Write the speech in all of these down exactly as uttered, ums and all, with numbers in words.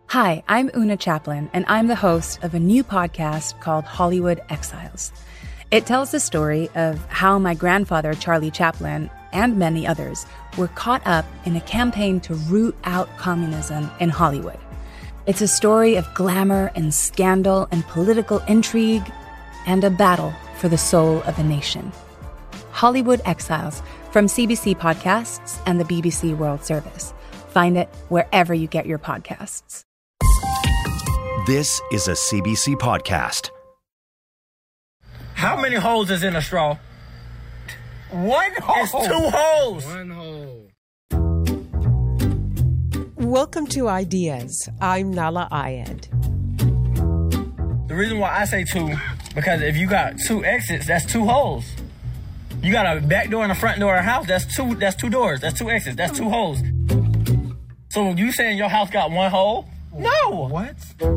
Hi, I'm Una Chaplin, and I'm the host of a new podcast called Hollywood Exiles. It tells the story of how my grandfather, Charlie Chaplin, and many others were caught up in a campaign to root out communism in Hollywood. It's a story of glamour and scandal and political intrigue and a battle for the soul of a nation. Hollywood Exiles from C B C Podcasts and the B B C World Service. Find it wherever you get your podcasts. This is a C B C podcast. How many holes is in a straw? One hole. It's two holes. One hole. Welcome to Ideas. I'm Nala Ayed. The reason why I say two, because if you got two exits, that's two holes. You got a back door and a front door of a house, that's two that's two doors, that's two exits, that's two holes. So you saying your house got one hole? No. What?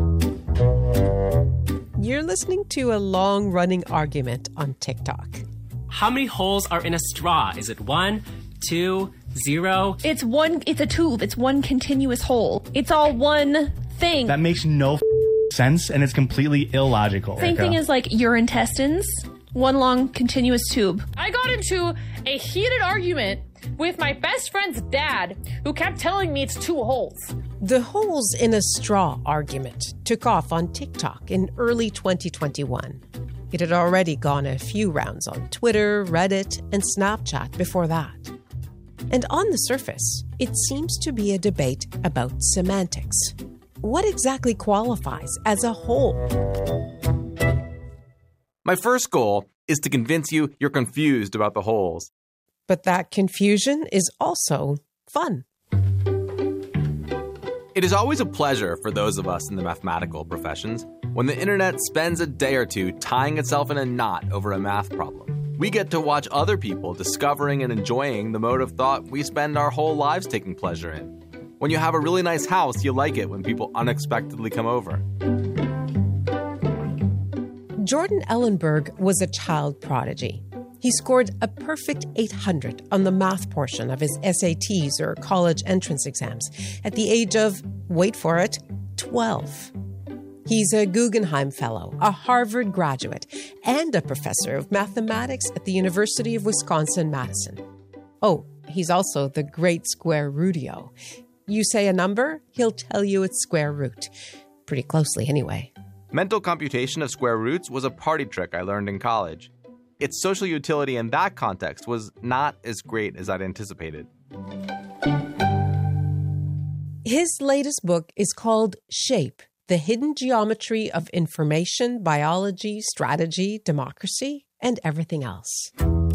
You're listening to a long-running argument on TikTok. How many holes are in a straw? Is it one, two, zero? It's one, it's a tube. It's one continuous hole. It's all one thing. That makes no sense, and it's completely illogical. Same thing as like your intestines. One long continuous tube. I got into a heated argument with my best friend's dad, who kept telling me it's two holes. The holes in a straw argument took off on TikTok in early twenty twenty-one. It had already gone a few rounds on Twitter, Reddit, and Snapchat before that. And on the surface, it seems to be a debate about semantics. What exactly qualifies as a hole? My first goal is to convince you you're confused about the holes. But that confusion is also fun. It is always a pleasure for those of us in the mathematical professions when the internet spends a day or two tying itself in a knot over a math problem. We get to watch other people discovering and enjoying the mode of thought we spend our whole lives taking pleasure in. When you have a really nice house, you like it when people unexpectedly come over. Jordan Ellenberg was a child prodigy. He scored a perfect eight hundred on the math portion of his S A Ts or college entrance exams at the age of, wait for it, twelve. He's a Guggenheim Fellow, a Harvard graduate, and a professor of mathematics at the University of Wisconsin-Madison. Oh, he's also the great square rootio. You say a number, he'll tell you its square root. Pretty closely, anyway. Mental computation of square roots was a party trick I learned in college. Its social utility in that context was not as great as I'd anticipated. His latest book is called Shape, The Hidden Geometry of Information, Biology, Strategy, Democracy, and Everything Else.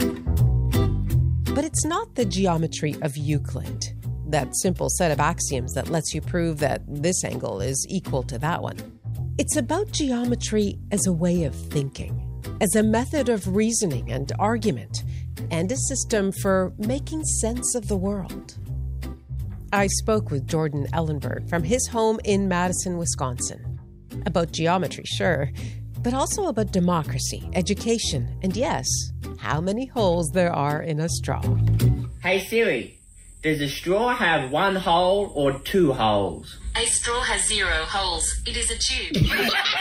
But it's not the geometry of Euclid, that simple set of axioms that lets you prove that this angle is equal to that one. It's about geometry as a way of thinking, as a method of reasoning and argument, and a system for making sense of the world. I spoke with Jordan Ellenberg from his home in Madison, Wisconsin. About geometry, sure, but also about democracy, education, and yes, how many holes there are in a straw. Hey Siri, does a straw have one hole or two holes? A straw has zero holes. It is a tube.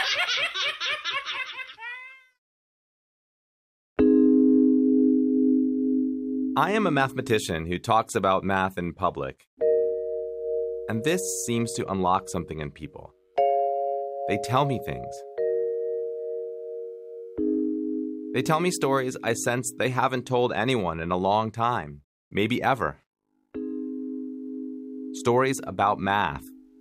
I am a mathematician who talks about math in public. And this seems to unlock something in people. They tell me things. They tell me stories I sense they haven't told anyone in a long time, maybe ever. Stories about math.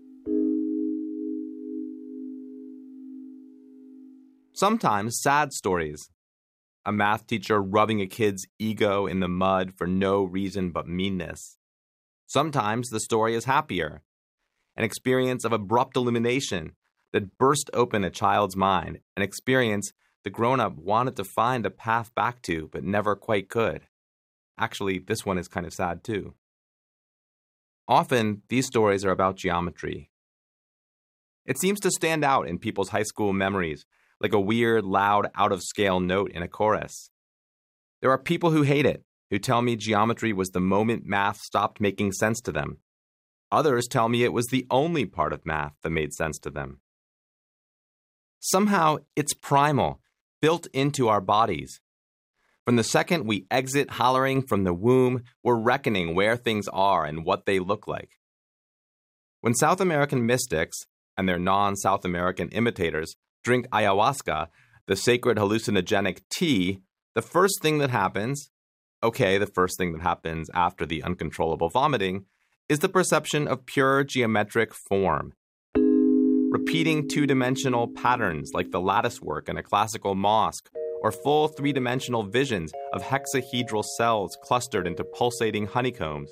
Sometimes sad stories. A math teacher rubbing a kid's ego in the mud for no reason but meanness. Sometimes the story is happier. An experience of abrupt illumination that burst open a child's mind, an experience the grown-up wanted to find a path back to but never quite could. Actually, this one is kind of sad too. Often, these stories are about geometry. It seems to stand out in people's high school memories, like a weird, loud, out-of-scale note in a chorus. There are people who hate it, who tell me geometry was the moment math stopped making sense to them. Others tell me it was the only part of math that made sense to them. Somehow, it's primal, built into our bodies. From the second we exit hollering from the womb, we're reckoning where things are and what they look like. When South American mystics and their non-South American imitators drink ayahuasca, the sacred hallucinogenic tea, the first thing that happens, okay, the first thing that happens after the uncontrollable vomiting, is the perception of pure geometric form. Repeating two-dimensional patterns like the lattice work in a classical mosque, or full three-dimensional visions of hexahedral cells clustered into pulsating honeycombs.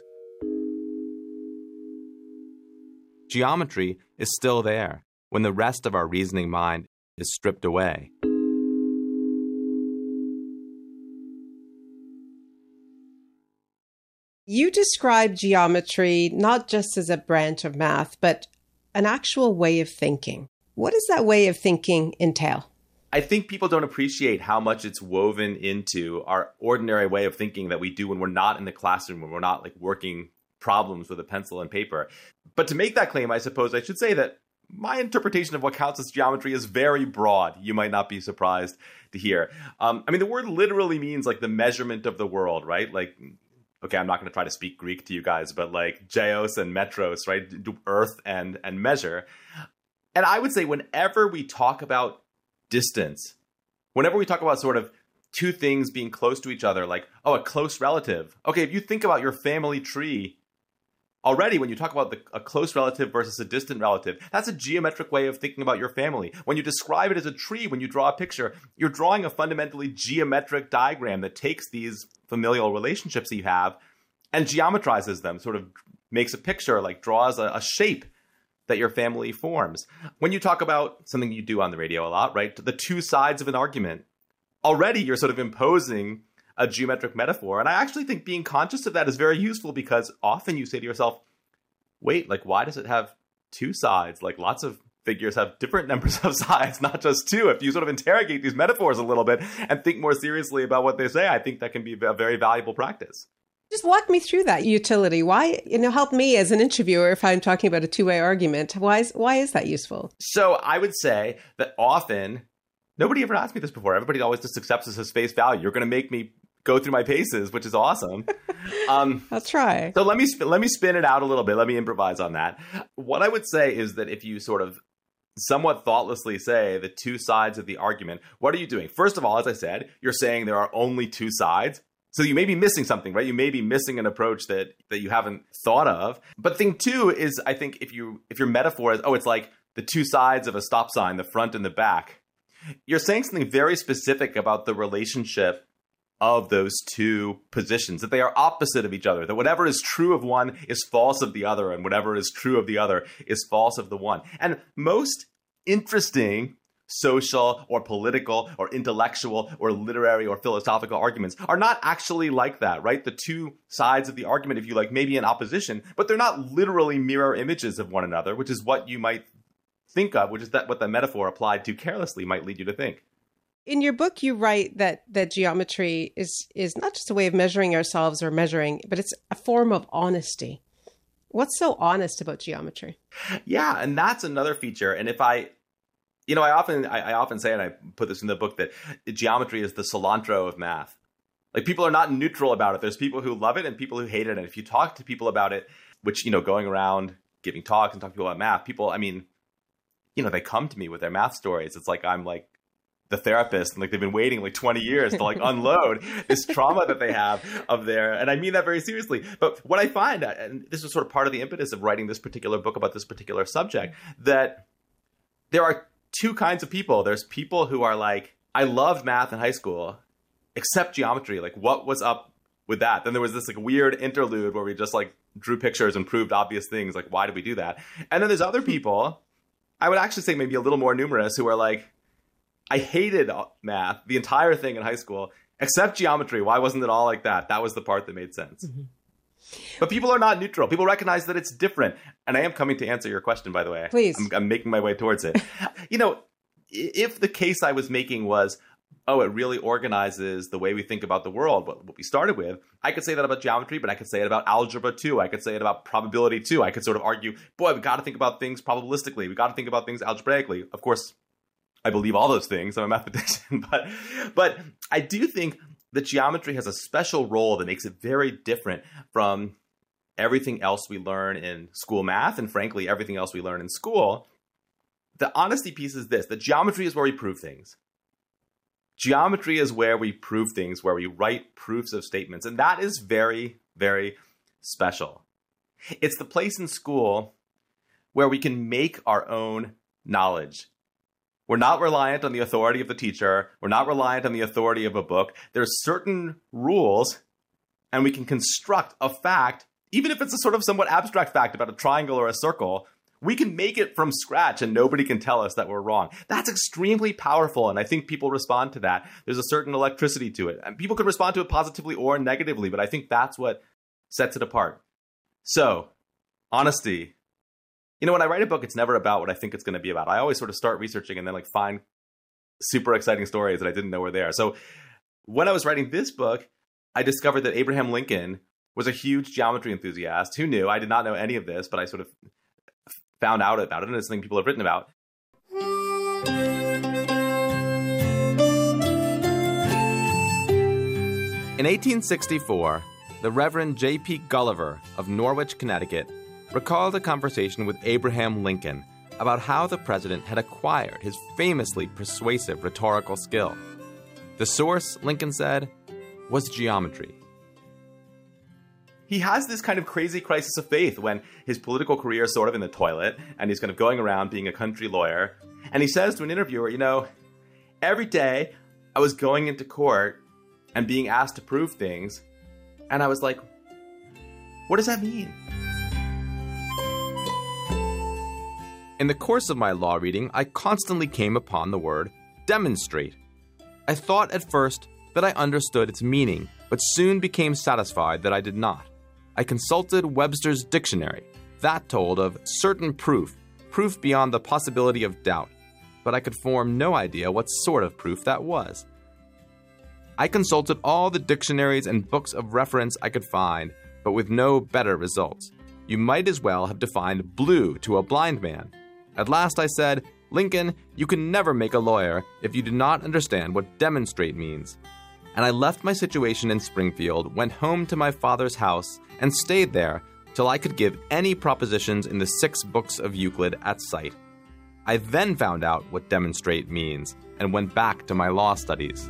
Geometry is still there when the rest of our reasoning mind is stripped away. You describe geometry not just as a branch of math, but an actual way of thinking. What does that way of thinking entail? I think people don't appreciate how much it's woven into our ordinary way of thinking that we do when we're not in the classroom, when we're not like working problems with a pencil and paper. But to make that claim, I suppose I should say that my interpretation of what counts as geometry is very broad. You might not be surprised to hear. Um, I mean, the word literally means like the measurement of the world, right? Like, okay, I'm not going to try to speak Greek to you guys, but like geos and metros, right? Earth and, and measure. And I would say whenever we talk about distance, whenever we talk about sort of two things being close to each other, like, oh, a close relative. Okay, if you think about your family tree, already when you talk about the, a close relative versus a distant relative, that's a geometric way of thinking about your family. When you describe it as a tree, when you draw a picture, you're drawing a fundamentally geometric diagram that takes these familial relationships that you have and geometrizes them, sort of makes a picture, like draws a, a shape that your family forms. When you talk about something you do on the radio a lot, right? The two sides of an argument, already you're sort of imposing a geometric metaphor. And I actually think being conscious of that is very useful because often you say to yourself, wait, like, why does it have two sides? Like lots of figures have different numbers of sides, not just two. If you sort of interrogate these metaphors a little bit and think more seriously about what they say, I think that can be a very valuable practice. Just walk me through that utility. Why, you know, help me as an interviewer if I'm talking about a two-way argument. Why is, why is that useful? So I would say that often, nobody ever asked me this before. Everybody always just accepts this as face value. You're going to make me go through my paces, which is awesome. Um, I'll try. So let me sp- let me spin it out a little bit. Let me improvise on that. What I would say is that if you sort of somewhat thoughtlessly say the two sides of the argument, what are you doing? First of all, as I said, you're saying there are only two sides. So you may be missing something, right? You may be missing an approach that that you haven't thought of. But thing two is, I think if you if your metaphor is, oh, it's like the two sides of a stop sign, the front and the back, you're saying something very specific about the relationship of those two positions, that they are opposite of each other, that whatever is true of one is false of the other, and whatever is true of the other is false of the one. And most interesting social or political or intellectual or literary or philosophical arguments are not actually like that, right? The two sides of the argument, if you like, may be in opposition, but they're not literally mirror images of one another, which is what you might think of, which is that what the metaphor applied too carelessly might lead you to think. In your book, you write that that geometry is is not just a way of measuring ourselves or measuring, but it's a form of honesty. What's so honest about geometry? Yeah, and that's another feature. And if I, you know, I often I, I often say, and I put this in the book, that geometry is the cilantro of math. Like, people are not neutral about it. There's people who love it and people who hate it. And if you talk to people about it, which, you know, going around giving talks and talking to people about math, people, I mean, you know, they come to me with their math stories. It's like I'm like the therapist, and like they've been waiting like twenty years to like unload this trauma that they have of their, and I mean that very seriously. But what I find, and this is sort of part of the impetus of writing this particular book about this particular subject, that there are two kinds of people. There's people who are like, I loved math in high school, except geometry. Like, what was up with that? Then there was this like weird interlude where we just like drew pictures and proved obvious things. Like, why did we do that? And then there's other people, I would actually say maybe a little more numerous, who are like, I hated math, the entire thing in high school, except geometry. Why wasn't it all like that? That was the part that made sense. Mm-hmm. But people are not neutral. People recognize that it's different. And I am coming to answer your question, by the way. Please. I'm, I'm making my way towards it. You know, if the case I was making was, oh, it really organizes the way we think about the world, what, what we started with. I could say that about geometry, but I could say it about algebra too. I could say it about probability too. I could sort of argue, boy, we got to think about things probabilistically. We got to think about things algebraically. Of course, I believe all those things. I'm a mathematician, but but I do think that geometry has a special role that makes it very different from everything else we learn in school math, and frankly, everything else we learn in school. The honesty piece is this: that geometry is where we prove things. Geometry is where we prove things, where we write proofs of statements, and that is very, very special. It's the place in school where we can make our own knowledge. We're not reliant on the authority of the teacher. We're not reliant on the authority of a book. There's certain rules, and we can construct a fact, even if it's a sort of somewhat abstract fact about a triangle or a circle. We can make it from scratch, and nobody can tell us that we're wrong. That's extremely powerful, and I think people respond to that. There's a certain electricity to it, and people could respond to it positively or negatively, but I think that's what sets it apart. So, honesty. You know, when I write a book, it's never about what I think it's going to be about. I always sort of start researching and then like find super exciting stories that I didn't know were there. So when I was writing this book, I discovered that Abraham Lincoln was a huge geometry enthusiast. Who knew? I did not know any of this, but I sort of found out about it, and it's something people have written about. In eighteen sixty-four, the Reverend J P Gulliver of Norwich, Connecticut, recalled a conversation with Abraham Lincoln about how the president had acquired his famously persuasive rhetorical skill. The source, Lincoln said, was geometry. He has this kind of crazy crisis of faith when his political career is sort of in the toilet, and he's kind of going around being a country lawyer. And he says to an interviewer, you know, every day I was going into court and being asked to prove things, and I was like, what does that mean? In the course of my law reading, I constantly came upon the word demonstrate. I thought at first that I understood its meaning, but soon became satisfied that I did not. I consulted Webster's dictionary. That told of certain proof, proof beyond the possibility of doubt, but I could form no idea what sort of proof that was. I consulted all the dictionaries and books of reference I could find, but with no better results. You might as well have defined blue to a blind man. At last I said, Lincoln, you can never make a lawyer if you do not understand what demonstrate means. And I left my situation in Springfield, went home to my father's house, and stayed there till I could give any propositions in the six books of Euclid at sight. I then found out what demonstrate means, and went back to my law studies.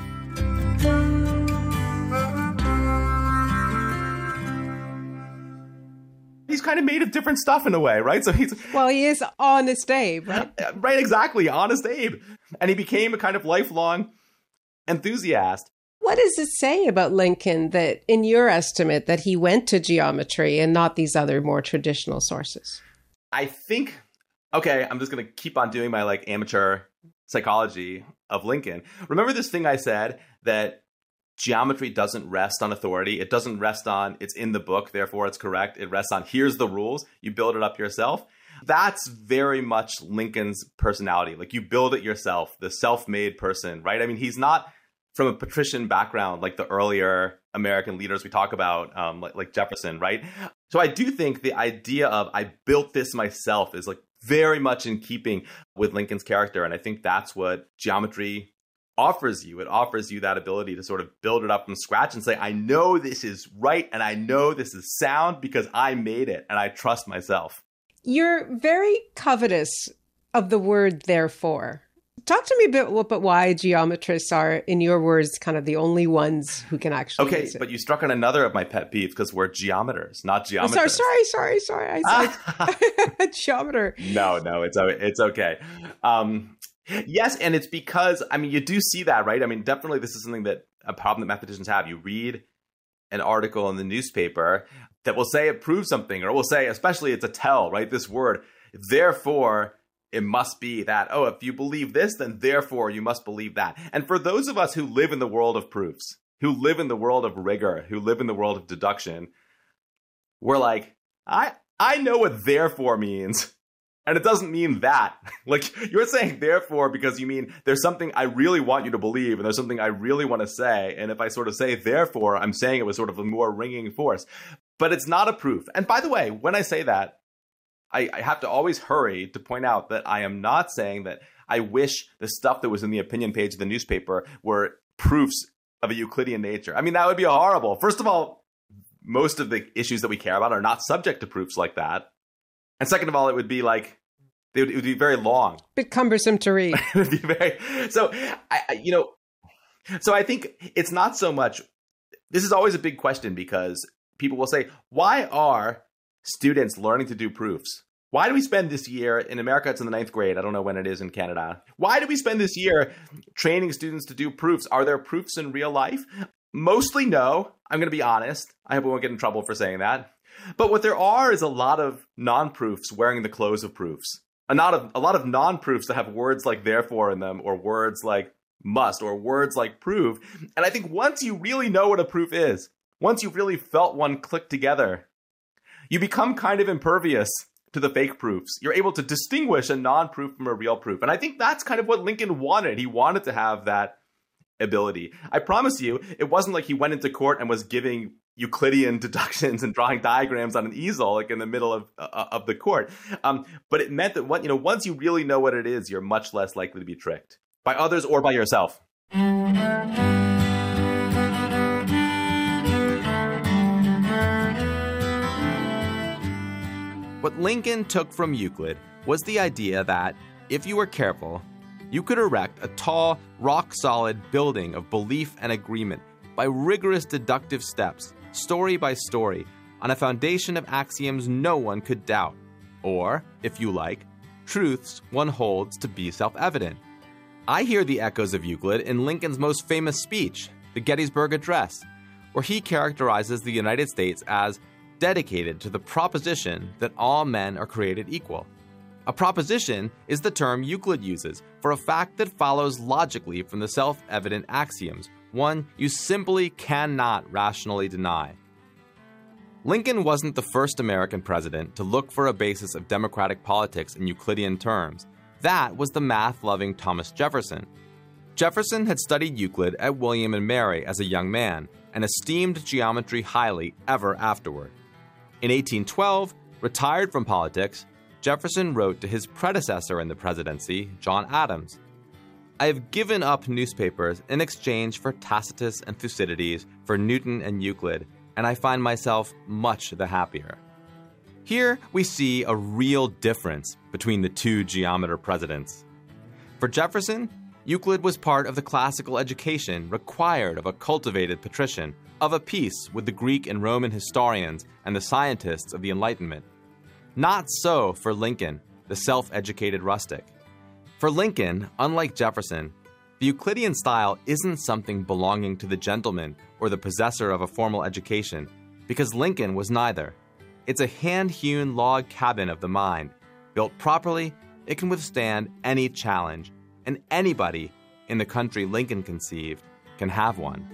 He's kind of made of different stuff in a way, right? So he's well, he is Honest Abe, right? Right, exactly, Honest Abe. And he became a kind of lifelong enthusiast. What does it say about Lincoln that, in your estimate, that he went to geometry and not these other more traditional sources? I think, okay, I'm just going to keep on doing my like amateur psychology of Lincoln. Remember this thing I said that geometry doesn't rest on authority. It doesn't rest on it's in the book, therefore it's correct. It rests on here's the rules. You build it up yourself. That's very much Lincoln's personality. Like you build it yourself, the self-made person, right? I mean, he's not from a patrician background like the earlier American leaders we talk about, um, like, like Jefferson, right? So I do think the idea of I built this myself is like very much in keeping with Lincoln's character. And I think that's what geometry offers you. It offers you that ability to sort of build it up from scratch and say, I know this is right and I know this is sound because I made it and I trust myself. You're very covetous of the word therefore. Talk to me a bit about why geometrists are, in your words, kind of the only ones who can actually Okay, use it. But you struck on another of my pet peeves because we're geometers, not geometrists. Oh, sorry, sorry, sorry, sorry. I said geometer. No, no, it's it's okay. Um, yes, and it's because, I mean, you do see that, right? I mean, definitely this is something that, a problem that mathematicians have. You read an article in the newspaper that will say it proves something, or will say, especially it's a tell, right? This word, therefore, it must be that, oh, if you believe this, then therefore you must believe that. And for those of us who live in the world of proofs, who live in the world of rigor, who live in the world of deduction, we're like, I I know what therefore means. And it doesn't mean that. Like, you're saying therefore because you mean there's something I really want you to believe and there's something I really want to say. And if I sort of say therefore, I'm saying it with sort of a more ringing force. But it's not a proof. And by the way, when I say that, I, I have to always hurry to point out that I am not saying that I wish the stuff that was in the opinion page of the newspaper were proofs of a Euclidean nature. I mean, that would be horrible. First of all, most of the issues that we care about are not subject to proofs like that. And second of all, it would be like, it would, it would be very long. Bit cumbersome to read. It would be very, so, I, I, you know, so I think it's not so much, this is always a big question because people will say, why are students learning to do proofs? Why do we spend this year, in America it's in the ninth grade, I don't know when it is in Canada. Why do we spend this year training students to do proofs? Are there proofs in real life? Mostly no. I'm going to be honest. I hope we won't get in trouble for saying that. But what there are is a lot of non-proofs wearing the clothes of proofs. A lot of, a lot of non-proofs that have words like therefore in them, or words like must, or words like prove. And I think once you really know what a proof is, once you've really felt one click together, you become kind of impervious to the fake proofs. You're able to distinguish a non-proof from a real proof. And I think that's kind of what Lincoln wanted. He wanted to have that ability. I promise you, it wasn't like he went into court and was giving Euclidean deductions and drawing diagrams on an easel, like in the middle of uh, of the court. Um, but it meant that what, you know, once you really know what it is, you're much less likely to be tricked by others or by yourself. What Lincoln took from Euclid was the idea that, if you were careful, you could erect a tall, rock-solid building of belief and agreement by rigorous deductive steps, story by story, on a foundation of axioms no one could doubt, or, if you like, truths one holds to be self-evident. I hear the echoes of Euclid in Lincoln's most famous speech, the Gettysburg Address, where he characterizes the United States as dedicated to the proposition that all men are created equal. A proposition is the term Euclid uses for a fact that follows logically from the self-evident axioms, one you simply cannot rationally deny. Lincoln wasn't the first American president to look for a basis of democratic politics in Euclidean terms. That was the math-loving Thomas Jefferson. Jefferson had studied Euclid at William and Mary as a young man and esteemed geometry highly ever afterward. In eighteen twelve, retired from politics, Jefferson wrote to his predecessor in the presidency, John Adams, "I have given up newspapers in exchange for Tacitus and Thucydides, for Newton and Euclid, and I find myself much the happier." Here we see a real difference between the two geometer presidents. For Jefferson, Euclid was part of the classical education required of a cultivated patrician, of a piece with the Greek and Roman historians and the scientists of the Enlightenment. Not so for Lincoln, the self-educated rustic. For Lincoln, unlike Jefferson, the Euclidean style isn't something belonging to the gentleman or the possessor of a formal education, because Lincoln was neither. It's a hand-hewn log cabin of the mind. Built properly, it can withstand any challenge, and anybody in the country Lincoln conceived can have one.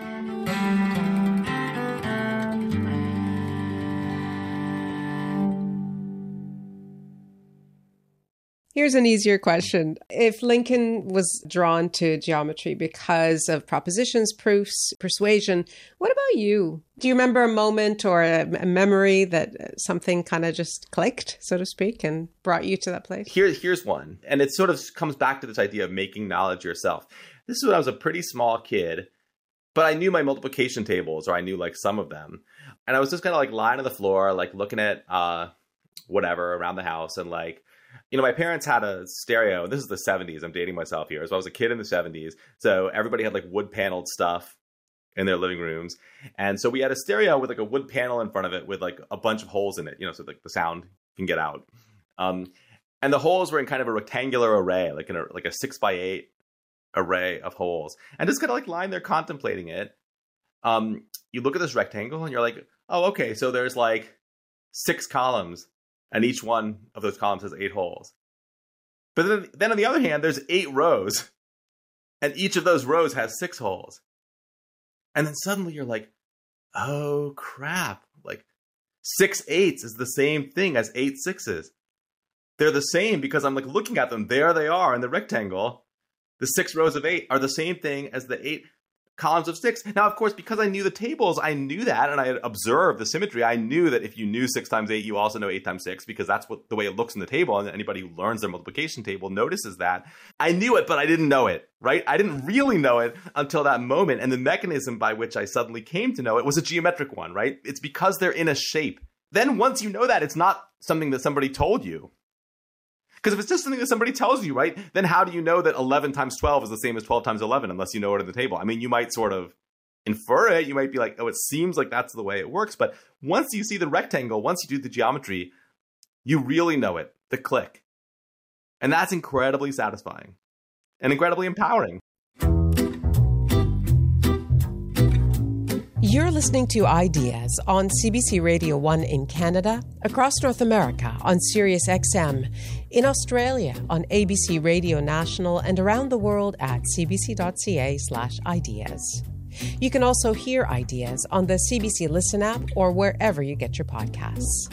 Here's an easier question. If Lincoln was drawn to geometry because of propositions, proofs, persuasion, what about you? Do you remember a moment or a, a memory that something kind of just clicked, so to speak, and brought you to that place? Here, here's one. And it sort of comes back to this idea of making knowledge yourself. This is when I was a pretty small kid, but I knew my multiplication tables, or I knew like some of them. And I was just kind of like lying on the floor, like looking at uh, whatever around the house, and like, you know, my parents had a stereo. This is the seventies. I'm dating myself here. So I was a kid in the seventies. So everybody had like wood paneled stuff in their living rooms. And so we had a stereo with like a wood panel in front of it with like a bunch of holes in it, you know, so like the sound can get out. Um, and the holes were in kind of a rectangular array, like in a, like a six by eight array of holes. And just kind of like lying there contemplating it. Um, you look at this rectangle and you're like, oh, okay. So there's like six columns. And each one of those columns has eight holes. But then, then on the other hand, there's eight rows. And each of those rows has six holes. And then suddenly you're like, oh, crap. Like, six eights is the same thing as eight sixes. they're the same because I'm like looking at them. There they are in the rectangle. The six rows of eight are the same thing as the eight columns of six. Now, of course, because I knew the tables, I knew that, and I had observed the symmetry. I knew that if you knew six times eight, you also know eight times six, because that's what the way it looks in the table, and anybody who learns their multiplication table notices that. I knew it, but I didn't know it, right? I didn't really know it until that moment, and the mechanism by which I suddenly came to know it was a geometric one, right? It's because they're in a shape. Then once you know that, it's not something that somebody told you. Because if it's just something that somebody tells you, right, then how do you know that eleven times twelve is the same as twelve times eleven unless you know it in the table? I mean, you might sort of infer it. You might be like, oh, it seems like that's the way it works. But once you see the rectangle, once you do the geometry, you really know it, the click. And that's incredibly satisfying and incredibly empowering. You're listening to Ideas on C B C Radio one in Canada, across North America on Sirius X M, in Australia on A B C Radio National, and around the world at cbc.ca slash ideas. You can also hear Ideas on the C B C Listen app or wherever you get your podcasts.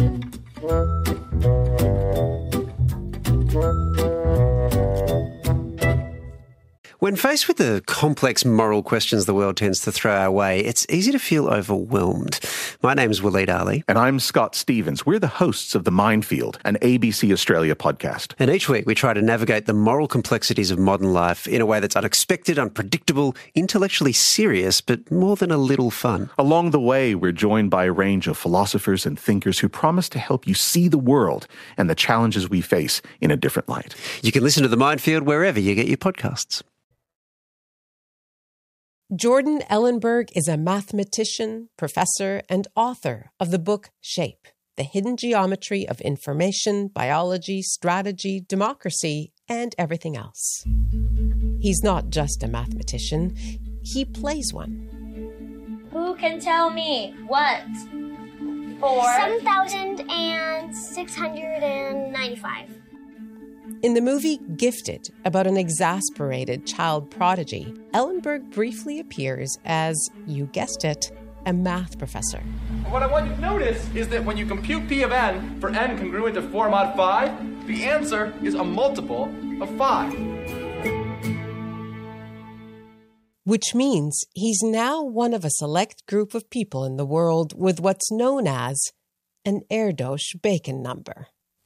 When faced with the complex moral questions the world tends to throw our way, it's easy to feel overwhelmed. My name's Waleed Ali. And I'm Scott Stevens. We're the hosts of The Minefield, an A B C Australia podcast. And each week we try to navigate the moral complexities of modern life in a way that's unexpected, unpredictable, intellectually serious, but more than a little fun. Along the way, we're joined by a range of philosophers and thinkers who promise to help you see the world and the challenges we face in a different light. You can listen to The Minefield wherever you get your podcasts. Jordan Ellenberg is a mathematician, professor, and author of the book Shape, The Hidden Geometry of Information, Biology, Strategy, Democracy, and Everything Else. He's not just a mathematician, he plays one. Who can tell me what? Four. seven thousand six hundred ninety-five. In the movie Gifted, about an exasperated child prodigy, Ellenberg briefly appears as, you guessed it, a math professor. What I want you to notice is that when you compute P of n for n congruent to four mod five, the answer is a multiple of five. Which means he's now one of a select group of people in the world with what's known as an Erdos Bacon number.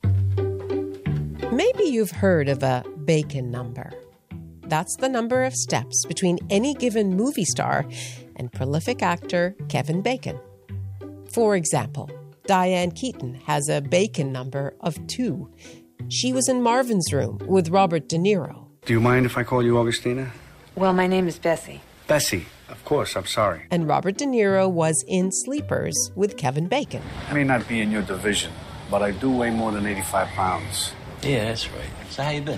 Maybe you've heard of a Bacon number. That's the number of steps between any given movie star and prolific actor Kevin Bacon. For example, Diane Keaton has a Bacon number of two. She was in Marvin's Room with Robert De Niro. Do you mind if I call you Augustina? Well, my name is Bessie. Bessie, of course, I'm sorry. And Robert De Niro was in Sleepers with Kevin Bacon. I may not be in your division, but I do weigh more than eighty-five pounds. Yeah, that's right. So how you been?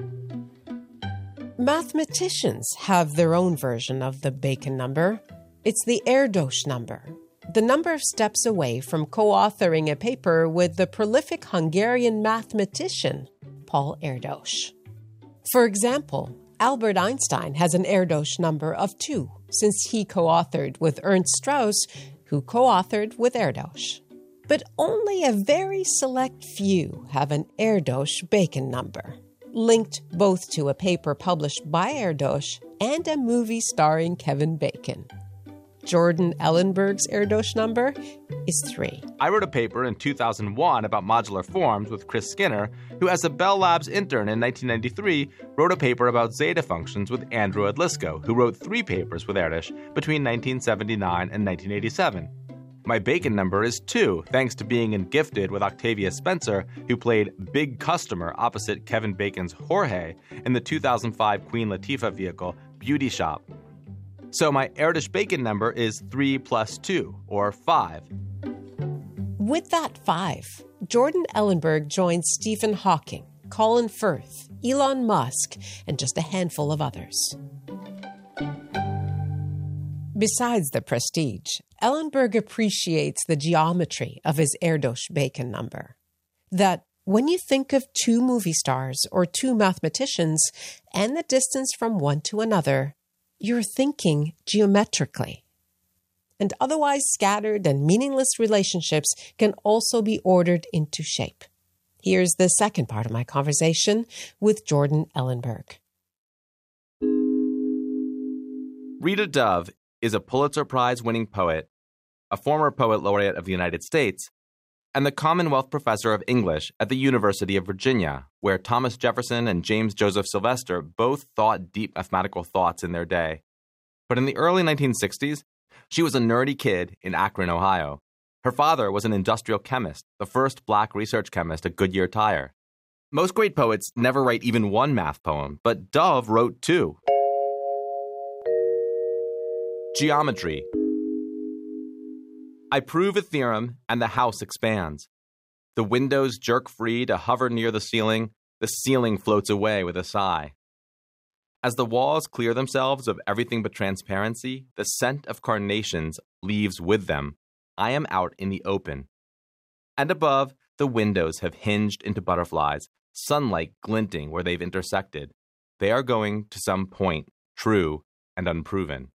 Mathematicians have their own version of the Bacon number. It's the Erdos number, the number of steps away from co-authoring a paper with the prolific Hungarian mathematician Paul Erdos. For example, Albert Einstein has an Erdos number of two, since he co-authored with Ernst Strauss, who co-authored with Erdos. But only a very select few have an Erdos Bacon number, linked both to a paper published by Erdos and a movie starring Kevin Bacon. Jordan Ellenberg's Erdos number is three. I wrote a paper in two thousand one about modular forms with Chris Skinner, who as a Bell Labs intern in nineteen ninety-three wrote a paper about zeta functions with Andrew Odlyzko, who wrote three papers with Erdos between nineteen seventy-nine and nineteen eighty-seven. My Bacon number is two, thanks to being in Gifted with Octavia Spencer, who played Big Customer opposite Kevin Bacon's Jorge in the two thousand five Queen Latifah vehicle Beauty Shop. So my Erdos Bacon number is three plus two, or five. With that five, Jordan Ellenberg joins Stephen Hawking, Colin Firth, Elon Musk, and just a handful of others. Besides the prestige, Ellenberg appreciates the geometry of his Erdos Bacon number. That when you think of two movie stars or two mathematicians and the distance from one to another, you're thinking geometrically. And otherwise scattered and meaningless relationships can also be ordered into shape. Here's the second part of my conversation with Jordan Ellenberg. Rita Dove is a Pulitzer Prize-winning poet, a former poet laureate of the United States, and the Commonwealth Professor of English at the University of Virginia, where Thomas Jefferson and James Joseph Sylvester both thought deep mathematical thoughts in their day. But in the early nineteen sixties, she was a nerdy kid in Akron, Ohio. Her father was an industrial chemist, the first black research chemist at Goodyear Tire. Most great poets never write even one math poem, but Dove wrote two. Geometry. I prove a theorem, and the house expands. The windows jerk free to hover near the ceiling. The ceiling floats away with a sigh. As the walls clear themselves of everything but transparency, the scent of carnations leaves with them. I am out in the open. And above, the windows have hinged into butterflies, sunlight glinting where they've intersected. They are going to some point, true and unproven.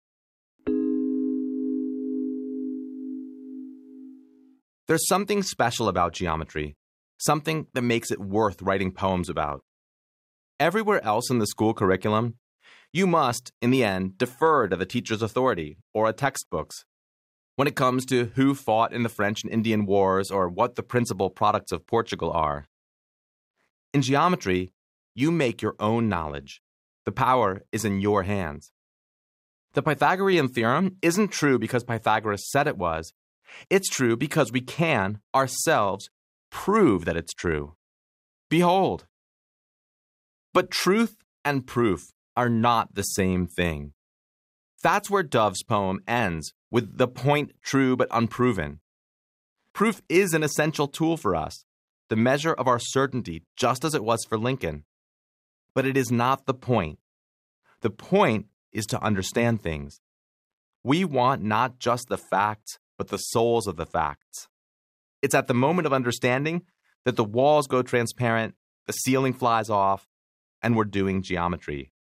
There's something special about geometry, something that makes it worth writing poems about. Everywhere else in the school curriculum, you must, in the end, defer to the teacher's authority or a textbook's. When it comes to who fought in the French and Indian Wars or what the principal products of Portugal are. In geometry, you make your own knowledge. The power is in your hands. The Pythagorean theorem isn't true because Pythagoras said it was. It's true because we can, ourselves, prove that it's true. Behold. But truth and proof are not the same thing. That's where Dove's poem ends, with the point true but unproven. Proof is an essential tool for us, the measure of our certainty, just as it was for Lincoln. But it is not the point. The point is to understand things. We want not just the facts, but the souls of the facts. It's at the moment of understanding that the walls go transparent, the ceiling flies off, and we're doing geometry.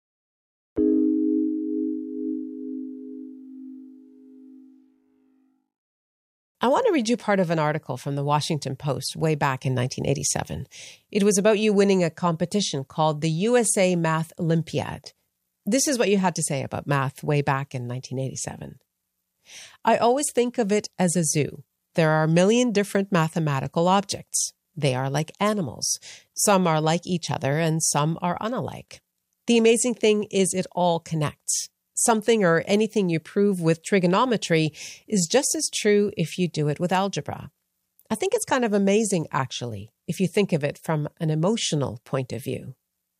I want to read you part of an article from the Washington Post way back in nineteen eighty-seven. It was about you winning a competition called the U S A Math Olympiad. This is what you had to say about math way back in nineteen eighty-seven. I always think of it as a zoo. There are a million different mathematical objects. They are like animals. Some are like each other and some are unalike. The amazing thing is it all connects. Something or anything you prove with trigonometry is just as true if you do it with algebra. I think it's kind of amazing, actually, if you think of it from an emotional point of view.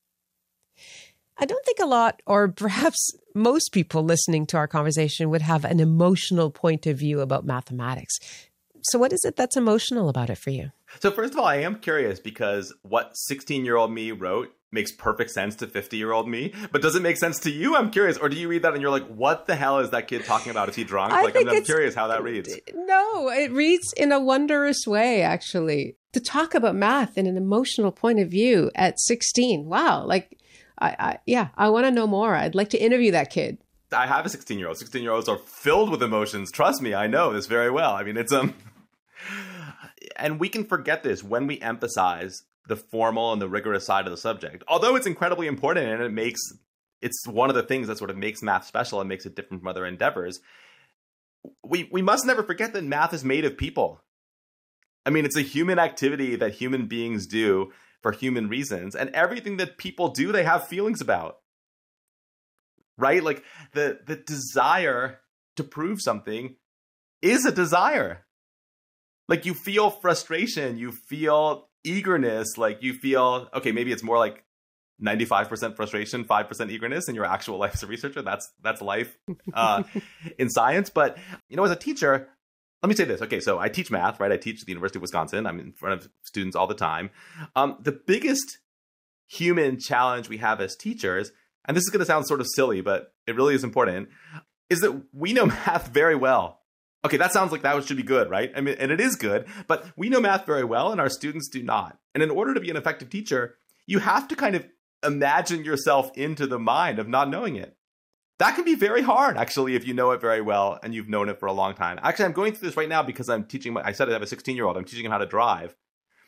I don't think a lot, or perhaps most people listening to our conversation would have an emotional point of view about mathematics. So what is it that's emotional about it for you? So first of all, I am curious because what sixteen-year-old me wrote makes perfect sense to fifty-year-old me. But does it make sense to you? I'm curious. Or do you read that and you're like, what the hell is that kid talking about? Is he drunk? I like, think I'm, I'm curious how that reads. No, it reads in a wondrous way, actually. To talk about math in an emotional point of view at sixteen. Wow. Like, I, I yeah, I want to know more. I'd like to interview that kid. I have a sixteen-year-old. sixteen-year-olds are filled with emotions. Trust me, I know this very well. I mean, it's... um, and we can forget this when we emphasize the formal and the rigorous side of the subject. Although it's incredibly important and it makes, it's one of the things that sort of makes math special and makes it different from other endeavors. We we must never forget that math is made of people. I mean, it's a human activity that human beings do for human reasons. And everything that people do, they have feelings about. Right? Like the the desire to prove something is a desire. Like you feel frustration, you feel eagerness, like you feel, okay, maybe it's more like ninety-five percent frustration, five percent eagerness in your actual life as a researcher. That's that's life uh, in science. But, you know, as a teacher, let me say this. Okay, so I teach math, right? I teach at the University of Wisconsin. I'm in front of students all the time. Um, the biggest human challenge we have as teachers, and this is going to sound sort of silly, but it really is important, is that we know math very well. Okay, that sounds like that should be good, right? I mean, and it is good, but we know math very well and our students do not. And in order to be an effective teacher, you have to kind of imagine yourself into the mind of not knowing it. That can be very hard, actually, if you know it very well and you've known it for a long time. Actually, I'm going through this right now because I'm teaching, my, I said I have a sixteen-year-old, I'm teaching him how to drive.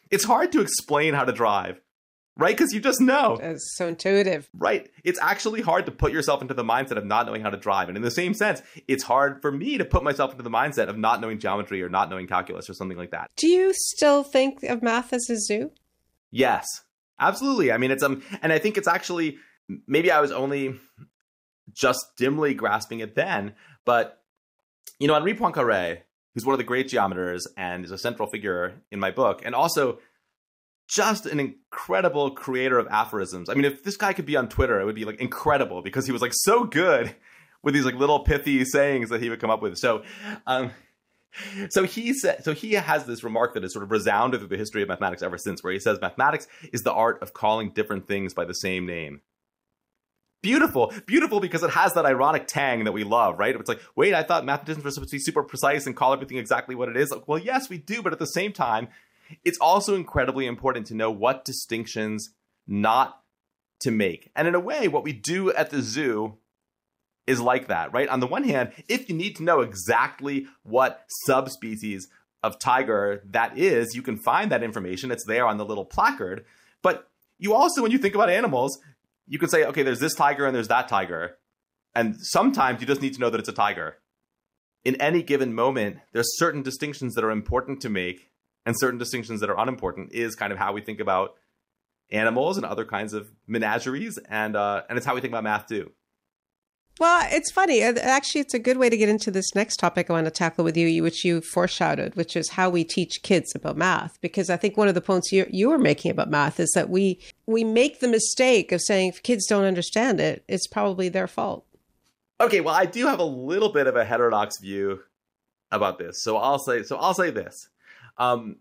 It's hard to explain how to drive, right? Because you just know. It's so intuitive. Right. It's actually hard to put yourself into the mindset of not knowing how to drive. And in the same sense, it's hard for me to put myself into the mindset of not knowing geometry or not knowing calculus or something like that. Do you still think of math as a zoo? Yes, absolutely. I mean, it's um, and I think it's actually, maybe I was only just dimly grasping it then, but, you know, Henri Poincaré, who's one of the great geometers and is a central figure in my book, and also just an incredible creator of aphorisms. I mean, if this guy could be on Twitter, it would be like incredible because he was like so good with these like little pithy sayings that he would come up with. So, um, so he said, so he has this remark that has sort of resounded through the history of mathematics ever since, where he says mathematics is the art of calling different things by the same name. Beautiful, beautiful, because it has that ironic tang that we love, right? It's like, wait, I thought mathematicians were supposed to be super precise and call everything exactly what it is. Like, well, yes, we do, but at the same time, it's also incredibly important to know what distinctions not to make. And in a way, what we do at the zoo is like that, right? On the one hand, if you need to know exactly what subspecies of tiger that is, you can find that information. It's there on the little placard. But you also, when you think about animals, you can say, okay, there's this tiger and there's that tiger. And sometimes you just need to know that it's a tiger. In any given moment, there's certain distinctions that are important to make and certain distinctions that are unimportant is kind of how we think about animals and other kinds of menageries. And uh, and it's how we think about math too. Well, it's funny. Actually, it's a good way to get into this next topic I want to tackle with you, which you foreshadowed, which is how we teach kids about math. Because I think one of the points you, you were making about math is that we we make the mistake of saying if kids don't understand it, it's probably their fault. Okay, well, I do have a little bit of a heterodox view about this. So I'll say so I'll say this. Um,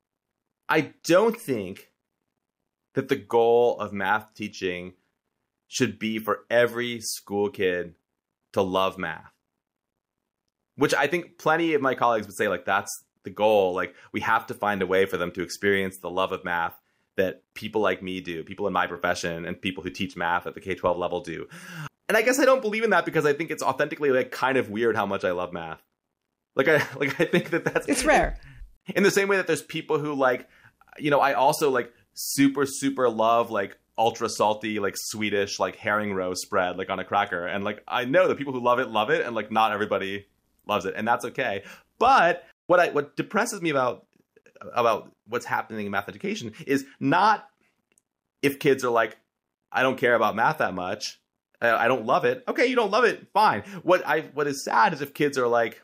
I don't think that the goal of math teaching should be for every school kid to love math, which I think plenty of my colleagues would say, like, that's the goal. Like, we have to find a way for them to experience the love of math that people like me do, people in my profession, and people who teach math at the K twelve level do. And I guess I don't believe in that because I think it's authentically like kind of weird how much I love math. Like, I like I think that that's it's rare. In the same way that there's people who like, you know, I also like super super love like ultra salty, like Swedish, like herring roe spread, like on a cracker. And like, I know the people who love it, love it. And like, not everybody loves it. And that's okay. But what I, what depresses me about, about what's happening in math education is not if kids are like, I don't care about math that much. I don't love it. Okay. You don't love it. Fine. What I, what is sad is if kids are like,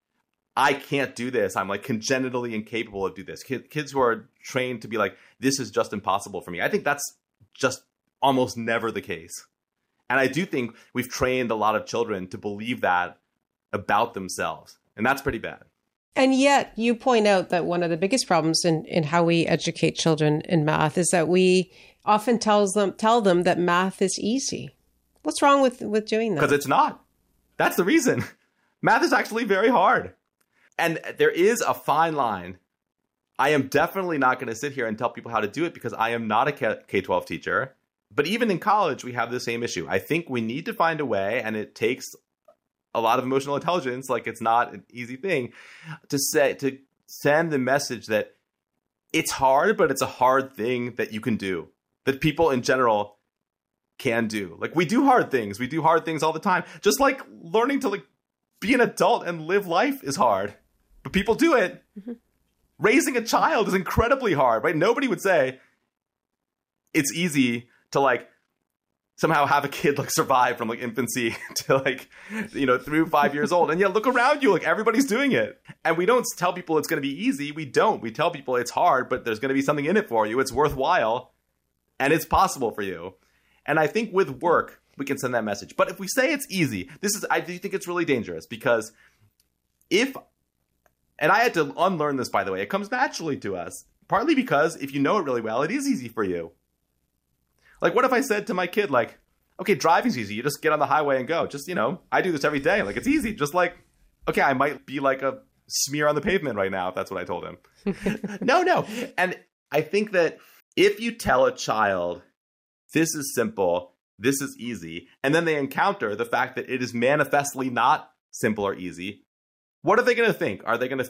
I can't do this. I'm like congenitally incapable of do this. Kids who are trained to be like, this is just impossible for me. I think that's just almost never the case. And I do think we've trained a lot of children to believe that about themselves. And that's pretty bad. And yet you point out that one of the biggest problems in, in how we educate children in math is that we often tells them tell them that math is easy. What's wrong with, with doing that? Because it's not. That's the reason. Math is actually very hard. And there is a fine line. I am definitely not going to sit here and tell people how to do it because I am not a K twelve teacher. But even in college, we have the same issue. I think we need to find a way, and it takes a lot of emotional intelligence, like it's not an easy thing, to say to send the message that it's hard, but it's a hard thing that you can do, that people in general can do. Like, we do hard things. We do hard things all the time. Just like learning to like be an adult and live life is hard, but people do it. Mm-hmm. Raising a child is incredibly hard, right? Nobody would say it's easy to like somehow have a kid like survive from like infancy to like, you know, through five years old. And yeah, look around you, like everybody's doing it. And we don't tell people it's going to be easy. We don't. We tell people it's hard, but there's going to be something in it for you. It's worthwhile and it's possible for you. And I think with work, we can send that message. But if we say it's easy, this is, I do think it's really dangerous because if, and I had to unlearn this, by the way, it comes naturally to us, partly because if you know it really well, it is easy for you. Like, what if I said to my kid, like, okay, driving's easy. You just get on the highway and go. Just, you know, I do this every day. Like, it's easy. Just like, okay, I might be like a smear on the pavement right now, if that's what I told him. no, no. And I think that if you tell a child, this is simple, this is easy, and then they encounter the fact that it is manifestly not simple or easy, what are they going to think? Are they going to think,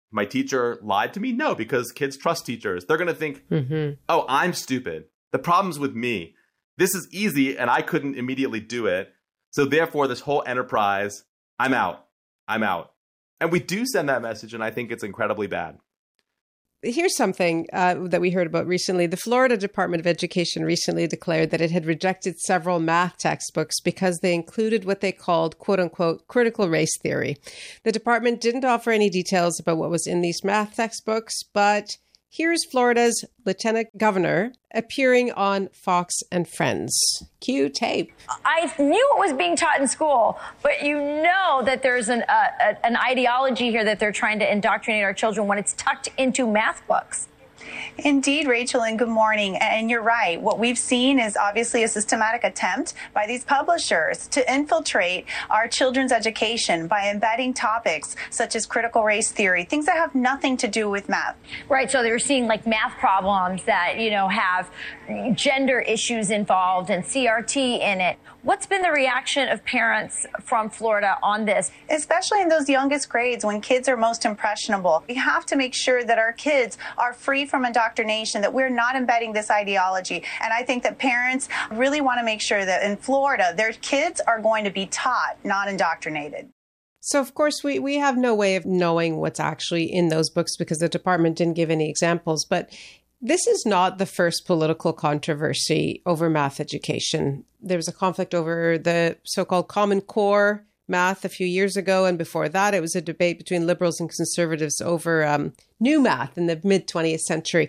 my teacher lied to me? No, because kids trust teachers. They're going to think, mm-hmm. oh, I'm stupid. The problem's with me. This is easy and I couldn't immediately do it. So therefore, this whole enterprise, I'm out. I'm out. And we do send that message, and I think it's incredibly bad. Here's something uh, that we heard about recently. The Florida Department of Education recently declared that it had rejected several math textbooks because they included what they called, quote unquote, critical race theory. The department didn't offer any details about what was in these math textbooks, but here's Florida's Lieutenant Governor appearing on Fox and Friends. Cue tape. I knew it was being taught in school, but you know that there's an, uh, a, an ideology here that they're trying to indoctrinate our children when it's tucked into math books. Indeed, Rachel, and good morning. And you're right. What we've seen is obviously a systematic attempt by these publishers to infiltrate our children's education by embedding topics such as critical race theory, things that have nothing to do with math. Right. So they're seeing like math problems that, you know, have gender issues involved and C R T in it. What's been the reaction of parents from Florida on this? Especially in those youngest grades when kids are most impressionable. We have to make sure that our kids are free from indoctrination, that we're not embedding this ideology. And I think that parents really want to make sure that in Florida, their kids are going to be taught, not indoctrinated. So, of course, we, we have no way of knowing what's actually in those books because the department didn't give any examples. But this is not the first political controversy over math education. There was a conflict over the so-called Common Core math a few years ago. And before that, it was a debate between liberals and conservatives over um, new math in the mid-twentieth century.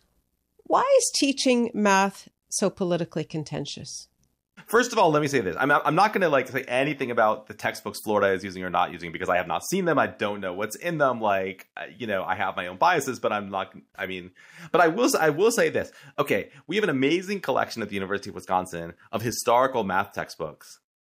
Why is teaching math so politically contentious? First of all, let me say this. I'm not, I'm not going to like say anything about the textbooks Florida is using or not using because I have not seen them. I don't know what's in them. Like, you know, I have my own biases, but I'm not, I mean, but I will, I will say this. Okay. We have an amazing collection at the University of Wisconsin of historical math textbooks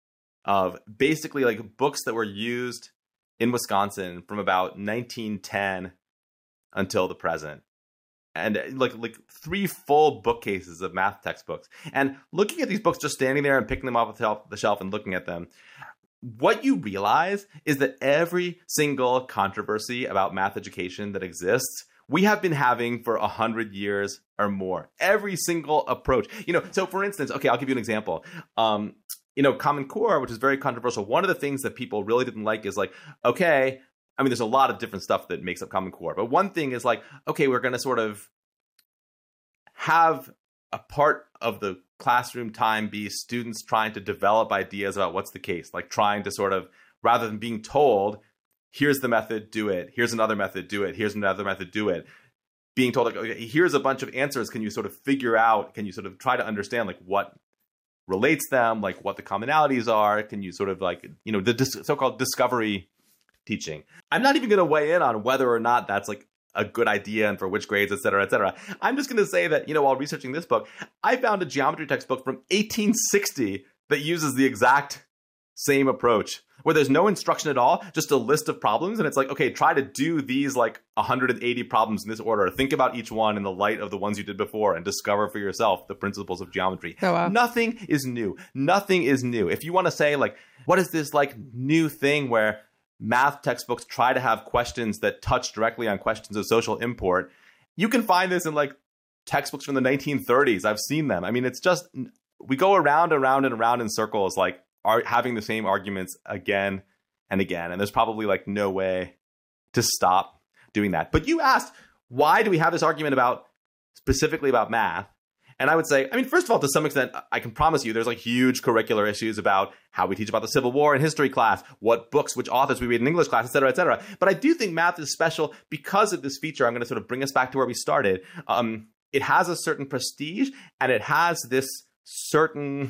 of basically like books that were used in Wisconsin from about nineteen ten until the present. And like like three full bookcases of math textbooks. And looking at these books, just standing there and picking them off the shelf and looking at them, what you realize is that every single controversy about math education that exists, we have been having for a hundred years or more. Every single approach. You know, so for instance, okay, I'll give you an example. Um, you know, Common Core, which is very controversial. One of the things that people really didn't like is like, okay, I mean, there's a lot of different stuff that makes up Common Core. But one thing is like, okay, we're going to sort of have a part of the classroom time be students trying to develop ideas about what's the case, like trying to sort of, rather than being told, here's the method, do it. Here's another method, do it. Here's another method, do it. Being told, like, okay, here's a bunch of answers. Can you sort of figure out, can you sort of try to understand like what relates them, like what the commonalities are? Can you sort of like, you know, the dis- so-called discovery teaching. I'm not even going to weigh in on whether or not that's like a good idea and for which grades, et cetera, et cetera. I'm just going to say that, you know, while researching this book, I found a geometry textbook from eighteen sixty that uses the exact same approach, where there's no instruction at all, just a list of problems. And it's like, okay, try to do these like one hundred eighty problems in this order. Think about each one in the light of the ones you did before and discover for yourself the principles of geometry. Oh, wow. Nothing is new. Nothing is new. If you want to say like, what is this like new thing where math textbooks try to have questions that touch directly on questions of social import, you can find this in like textbooks from the nineteen thirties. I've seen them. I mean, it's just, we go around and around and around in circles, like are having the same arguments again and again. And there's probably like no way to stop doing that. But you asked, why do we have this argument about specifically about math? And I would say, I mean, first of all, to some extent, I can promise you there's like huge curricular issues about how we teach about the Civil War in history class, what books, which authors we read in English class, et cetera, et cetera. But I do think math is special because of this feature. I'm going to sort of bring us back to where we started. Um, it has a certain prestige and it has this certain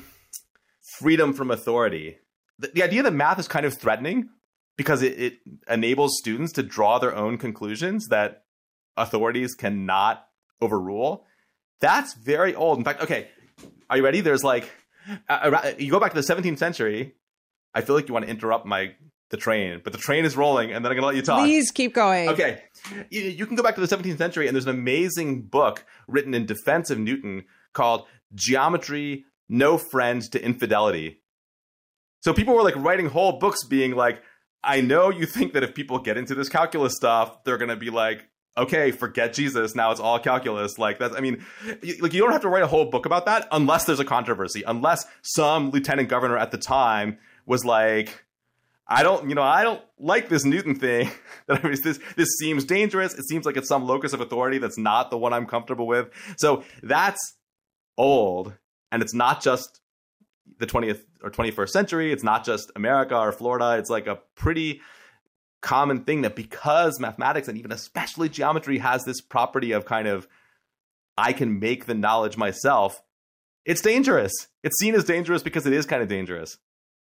freedom from authority. The, the idea that math is kind of threatening because it, it enables students to draw their own conclusions that authorities cannot overrule. That's very old. In fact, okay, are you ready? There's like, uh, you go back to the seventeenth century. I feel like you want to interrupt my the train, but the train is rolling, and then I'm going to let you talk. Please keep going. Okay. You, you can go back to the seventeenth century, and there's an amazing book written in defense of Newton called Geometry, No Friend to Infidelity. So people were like writing whole books being like, I know you think that if people get into this calculus stuff, they're going to be like, okay, forget Jesus. Now it's all calculus. Like that's, I mean, you, like you don't have to write a whole book about that unless there's a controversy, unless some lieutenant governor at the time was like, I don't, you know, I don't like this Newton thing. That I mean, this this seems dangerous. It seems like it's some locus of authority that's not the one I'm comfortable with. So that's old, and it's not just the twentieth or twenty-first century. It's not just America or Florida. It's like a pretty common thing that because mathematics and even especially geometry has this property of kind of, I can make the knowledge myself, it's dangerous. It's seen as dangerous because it is kind of dangerous.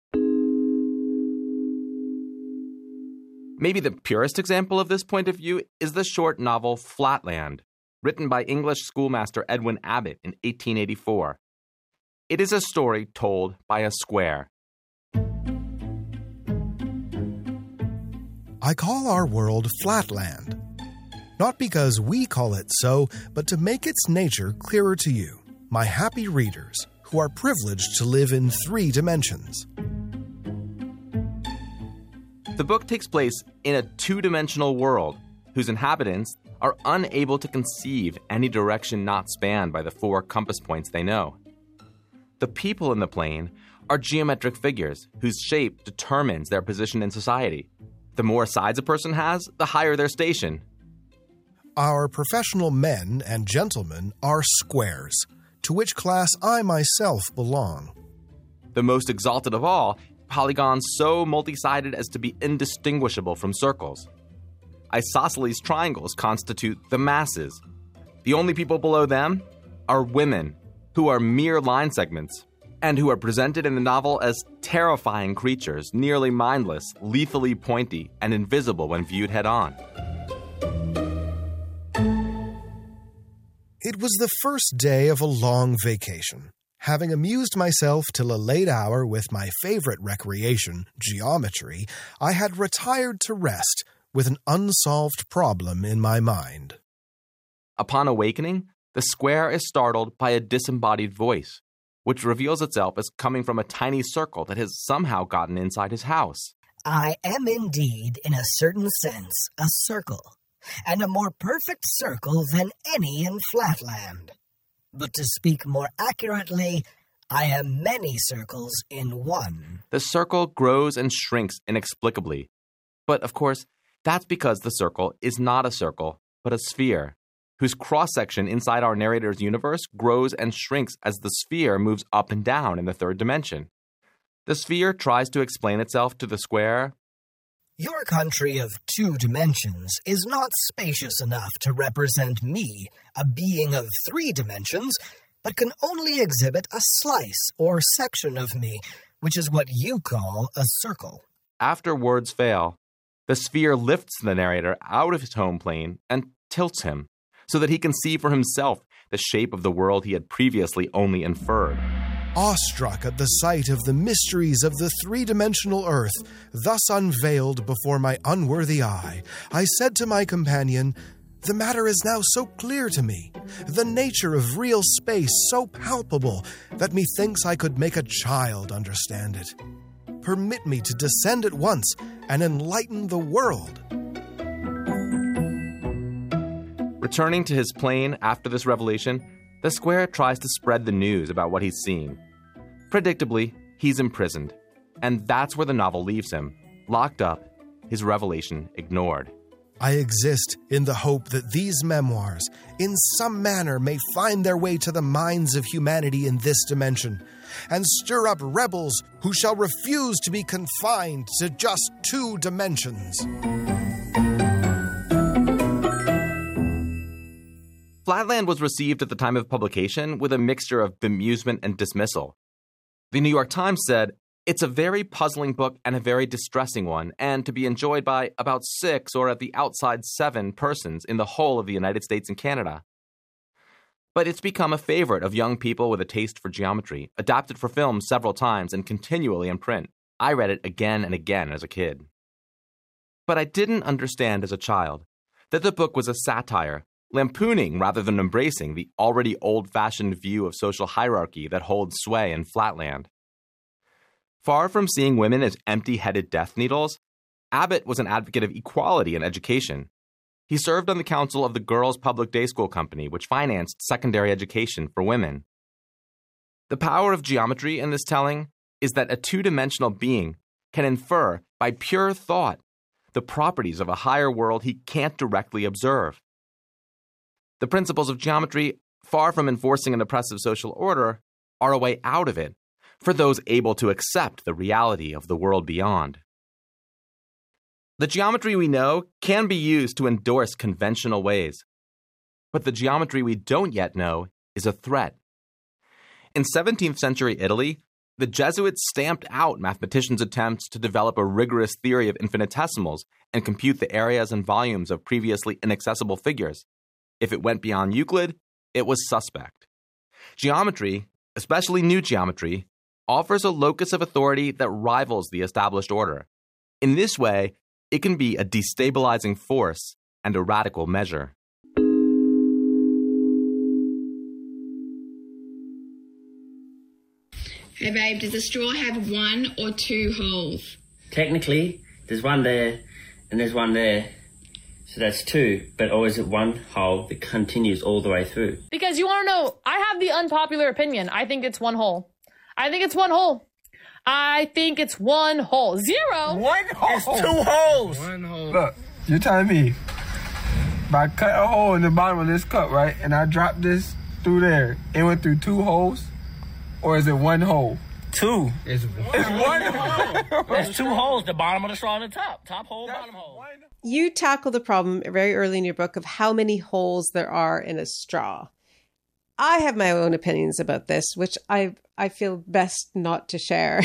Maybe the purest example of this point of view is the short novel Flatland, written by English schoolmaster Edwin Abbott in eighteen eighty-four. It is a story told by a square. I call our world Flatland, not because we call it so, but to make its nature clearer to you, my happy readers, who are privileged to live in three dimensions. The book takes place in a two-dimensional world whose inhabitants are unable to conceive any direction not spanned by the four compass points they know. The people in the plane are geometric figures whose shape determines their position in society. The more sides a person has, the higher their station. Our professional men and gentlemen are squares, to which class I myself belong. The most exalted of all, polygons so multi-sided as to be indistinguishable from circles. Isosceles triangles constitute the masses. The only people below them are women, who are mere line segments, and who are presented in the novel as terrifying creatures, nearly mindless, lethally pointy, and invisible when viewed head-on. It was the first day of a long vacation. Having amused myself till a late hour with my favorite recreation, geometry, I had retired to rest with an unsolved problem in my mind. Upon awakening, the square is startled by a disembodied voice, which reveals itself as coming from a tiny circle that has somehow gotten inside his house. I am indeed, in a certain sense, a circle, and a more perfect circle than any in Flatland. But to speak more accurately, I am many circles in one. The circle grows and shrinks inexplicably. But, of course, that's because the circle is not a circle, but a sphere, whose cross-section inside our narrator's universe grows and shrinks as the sphere moves up and down in the third dimension. The sphere tries to explain itself to the square. Your country of two dimensions is not spacious enough to represent me, a being of three dimensions, but can only exhibit a slice or section of me, which is what you call a circle. After words fail, the sphere lifts the narrator out of his home plane and tilts him, so that he can see for himself the shape of the world he had previously only inferred. Awestruck at the sight of the mysteries of the three-dimensional earth, thus unveiled before my unworthy eye, I said to my companion, "The matter is now so clear to me, the nature of real space so palpable, that methinks I could make a child understand it. Permit me to descend at once and enlighten the world." Returning to his plane after this revelation, the square tries to spread the news about what he's seen. Predictably, he's imprisoned, and that's where the novel leaves him, locked up, his revelation ignored. I exist in the hope that these memoirs, in some manner, may find their way to the minds of humanity in this dimension, and stir up rebels who shall refuse to be confined to just two dimensions. Flatland was received at the time of publication with a mixture of bemusement and dismissal. The New York Times said, "It's a very puzzling book and a very distressing one, and to be enjoyed by about six or at the outside seven persons in the whole of the United States and Canada." But it's become a favorite of young people with a taste for geometry, adapted for film several times and continually in print. I read it again and again as a kid. But I didn't understand as a child that the book was a satire, lampooning rather than embracing the already old-fashioned view of social hierarchy that holds sway in Flatland. Far from seeing women as empty-headed death needles, Abbott was an advocate of equality in education. He served on the council of the Girls Public Day School Company, which financed secondary education for women. The power of geometry in this telling is that a two-dimensional being can infer, by pure thought, the properties of a higher world he can't directly observe. The principles of geometry, far from enforcing an oppressive social order, are a way out of it for those able to accept the reality of the world beyond. The geometry we know can be used to endorse conventional ways, but the geometry we don't yet know is a threat. In seventeenth century Italy, the Jesuits stamped out mathematicians' attempts to develop a rigorous theory of infinitesimals and compute the areas and volumes of previously inaccessible figures. If it went beyond Euclid, it was suspect. Geometry, especially new geometry, offers a locus of authority that rivals the established order. In this way, it can be a destabilizing force and a radical measure. Hey babe, does a straw have one or two holes? Technically, there's one there and there's one there. So that's two, but always at one hole that continues all the way through. Because you want to know, I have the unpopular opinion. I think it's one hole. I think it's one hole. I think it's one hole. Zero. One hole. It's two holes. One hole. Look, you're telling me if I cut a hole in the bottom of this cup, right, and I drop this through there, it went through two holes? Or is it one hole? Two. It's one, it's one hole. There's two holes, the bottom of the straw and the top. Top hole, That's bottom hole. You tackle the problem very early in your book of how many holes there are in a straw. I have my own opinions about this, which I I feel best not to share.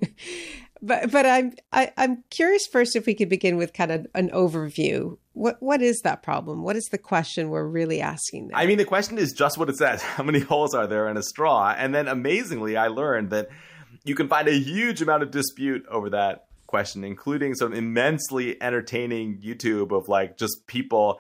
but but I'm I, I'm curious first if we could begin with kind of an overview. What what is that problem? What is the question we're really asking there? I mean, the question is just what it says. How many holes are there in a straw? And then amazingly, I learned that you can find a huge amount of dispute over that question, including some immensely entertaining YouTube of like just people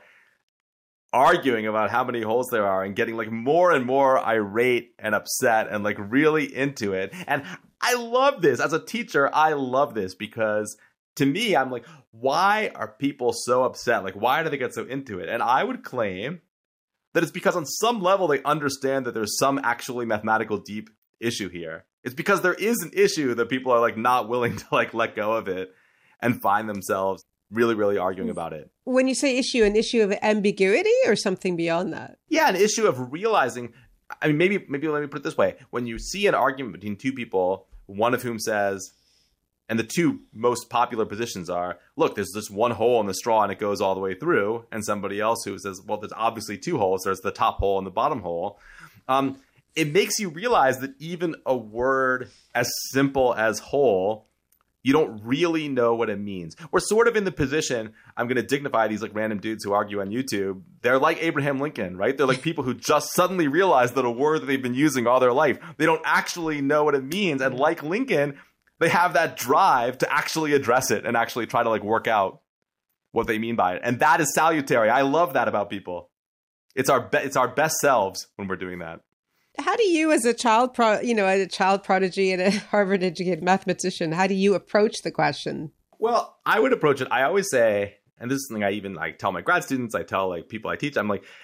arguing about how many holes there are and getting like more and more irate and upset and like really into it. And I love this. As a teacher, I love this because to me, I'm like, why are people so upset? Like, why do they get so into it? And I would claim that it's because on some level they understand that there's some actually mathematical deep issue here. It's because there is an issue that people are like not willing to like let go of it and find themselves really, really arguing about it. When you say issue, an issue of ambiguity or something beyond that? Yeah, an issue of realizing, I mean, maybe, maybe let me put it this way. When you see an argument between two people, one of whom says, and the two most popular positions are, look, there's this one hole in the straw and it goes all the way through. And somebody else who says, well, there's obviously two holes. There's the top hole and the bottom hole. Um, it makes you realize that even a word as simple as hole, you don't really know what it means. We're sort of in the position, I'm going to dignify these like random dudes who argue on YouTube. They're like Abraham Lincoln, right? They're like people who just suddenly realize that a word that they've been using all their life, they don't actually know what it means. And like Lincoln, they have that drive to actually address it and actually try to like work out what they mean by it. And that is salutary. I love that about people. It's our be- it's our best selves when we're doing that. How do you, as a child, pro- you know, as a child prodigy and a Harvard-educated mathematician, how do you approach the question? Well, I would approach it. I always say, and this is something I even like tell my grad students, I tell like people I teach, I'm like,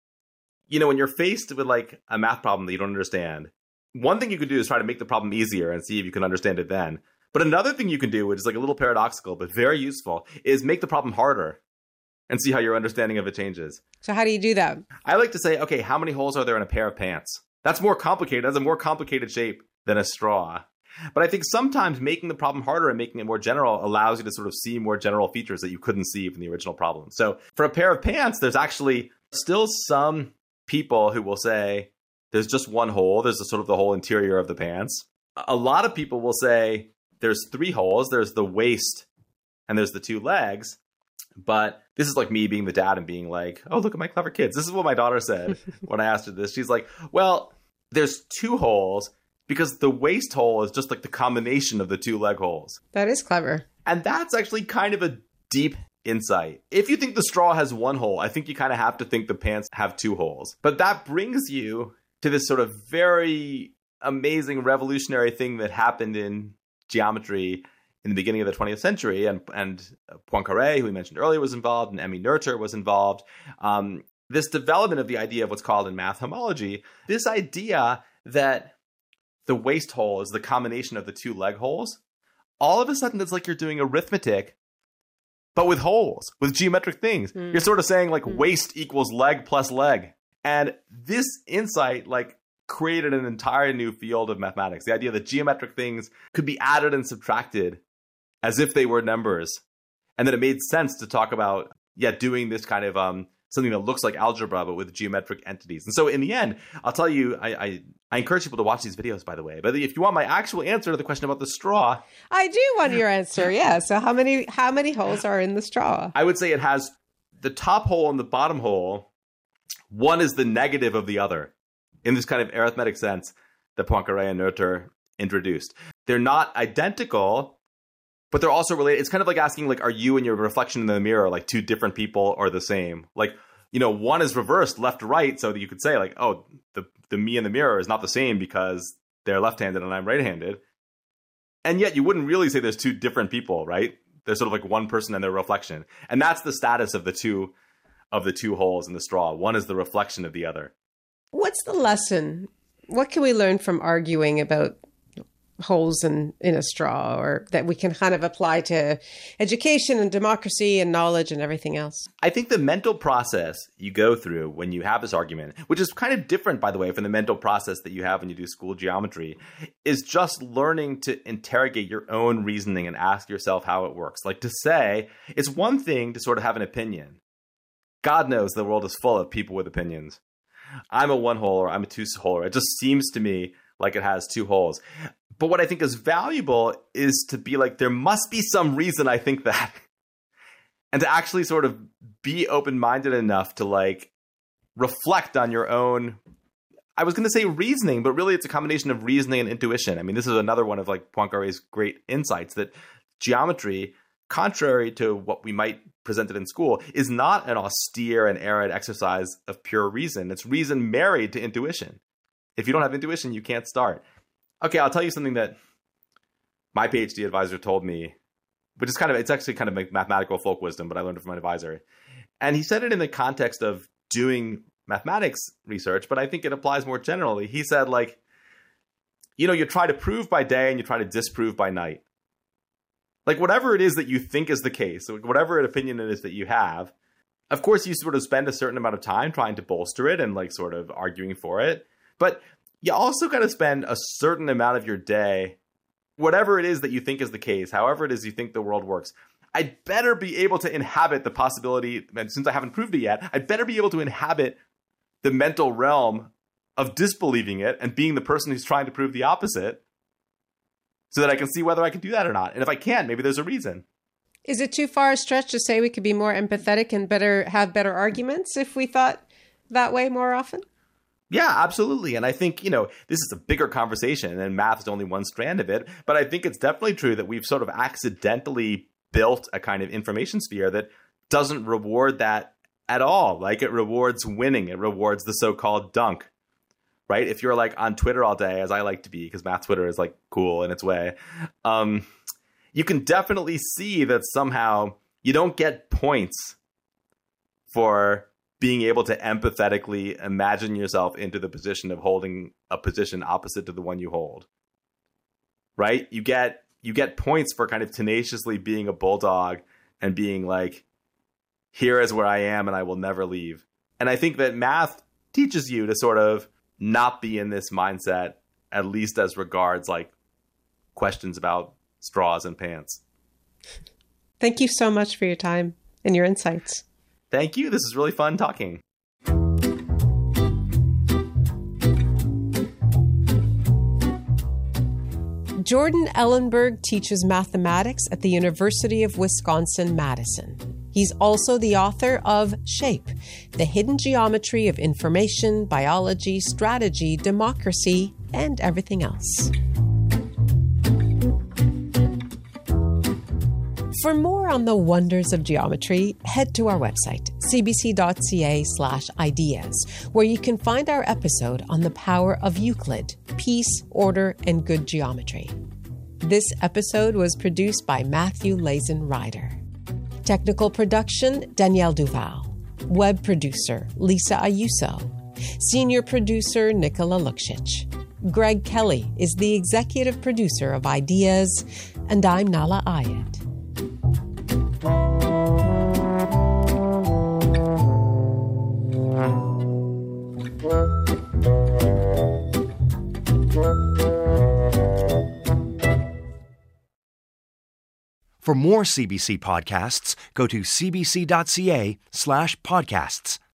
you know, when you're faced with like a math problem that you don't understand, one thing you could do is try to make the problem easier and see if you can understand it then. But another thing you can do, which is like a little paradoxical but very useful, is make the problem harder and see how your understanding of it changes. So how do you do that? I like to say, okay, how many holes are there in a pair of pants? That's more complicated. That's a more complicated shape than a straw. But I think sometimes making the problem harder and making it more general allows you to sort of see more general features that you couldn't see from the original problem. So for a pair of pants, there's actually still some people who will say there's just one hole. There's a sort of the whole interior of the pants. A lot of people will say there's three holes. There's the waist and there's the two legs. But this is like me being the dad and being like, oh, look at my clever kids. This is what my daughter said when I asked her this. She's like, well, there's two holes because the waist hole is just like the combination of the two leg holes. That is clever. And that's actually kind of a deep insight. If you think the straw has one hole, I think you kind of have to think the pants have two holes. But that brings you to this sort of very amazing revolutionary thing that happened in geometry in the beginning of the twentieth century, and and Poincaré, who we mentioned earlier, was involved, and Emmy Noether was involved. Um, this development of the idea of what's called in math homology, this idea that the waist hole is the combination of the two leg holes, all of a sudden it's like you're doing arithmetic, but with holes, with geometric things. Mm. You're sort of saying like mm. waist equals leg plus leg. And this insight like created an entire new field of mathematics. The idea that geometric things could be added and subtracted as if they were numbers. And that it made sense to talk about, yeah, doing this kind of um, something that looks like algebra, but with geometric entities. And so in the end, I'll tell you, I, I, I encourage people to watch these videos, by the way. But if you want my actual answer to the question about the straw. I do want your answer, yeah. So how many how many holes are in the straw? I would say it has the top hole and the bottom hole. One is the negative of the other, in this kind of arithmetic sense that Poincaré and Noether introduced. They're not identical, but they're also related. It's kind of like asking, like, are you and your reflection in the mirror like two different people or the same? Like, you know, one is reversed left to right, so that you could say, like, oh, the, the me in the mirror is not the same because they're left-handed and I'm right-handed. And yet you wouldn't really say there's two different people, right? There's sort of like one person and their reflection. And that's the status of the two of the two holes in the straw. One is the reflection of the other. What's the lesson? What can we learn from arguing about holes in, in a straw, or that we can kind of apply to education and democracy and knowledge and everything else? I think the mental process you go through when you have this argument, which is kind of different, by the way, from the mental process that you have when you do school geometry, is just learning to interrogate your own reasoning and ask yourself how it works. Like to say, it's one thing to sort of have an opinion. God knows the world is full of people with opinions. I'm a one-holer, I'm a two-holer. It just seems to me like it has two holes. But what I think is valuable is to be like, there must be some reason I think that. And to actually sort of be open-minded enough to like reflect on your own, I was going to say reasoning, but really it's a combination of reasoning and intuition. I mean, this is another one of like Poincaré's great insights, that geometry, contrary to what we might present it in school, is not an austere and arid exercise of pure reason. It's reason married to intuition. If you don't have intuition, you can't start. Okay, I'll tell you something that my PhD advisor told me, which is kind of, it's actually kind of like mathematical folk wisdom, but I learned it from my advisor. And he said it in the context of doing mathematics research, but I think it applies more generally. He said, like, you know, you try to prove by day and you try to disprove by night. Like, whatever it is that you think is the case, whatever opinion it is that you have, of course, you sort of spend a certain amount of time trying to bolster it and like sort of arguing for it. But you also got to spend a certain amount of your day, whatever it is that you think is the case, however it is you think the world works, I'd better be able to inhabit the possibility, and since I haven't proved it yet, I'd better be able to inhabit the mental realm of disbelieving it and being the person who's trying to prove the opposite, so that I can see whether I can do that or not. And if I can't, maybe there's a reason. Is it too far a stretch to say we could be more empathetic and better have better arguments if we thought that way more often? Yeah, absolutely. And I think, you know, this is a bigger conversation and math is only one strand of it. But I think it's definitely true that we've sort of accidentally built a kind of information sphere that doesn't reward that at all. Like, it rewards winning. It rewards the so-called dunk, right? If you're like on Twitter all day, as I like to be, because math Twitter is like cool in its way, um, you can definitely see that somehow you don't get points for being able to empathetically imagine yourself into the position of holding a position opposite to the one you hold, right? You get you get points for kind of tenaciously being a bulldog and being like, here is where I am and I will never leave. And I think that math teaches you to sort of not be in this mindset, at least as regards like questions about straws and pants. Thank you so much for your time and your insights. Thank you. This is really fun talking. Jordan Ellenberg teaches mathematics at the University of Wisconsin-Madison. He's also the author of Shape, The Hidden Geometry of Information, Biology, Strategy, Democracy, and Everything Else. For more on the wonders of geometry, head to our website, cbc.ca slash ideas, where you can find our episode on the power of Euclid, peace, order, and good geometry. This episode was produced by Matthew Lazen Ryder. Technical production, Danielle Duval. Web producer, Lisa Ayuso. Senior producer, Nicola Lukšić. Greg Kelly is the executive producer of Ideas, and I'm Nahlah Ayed. For more C B C podcasts, go to cbc.ca slash podcasts.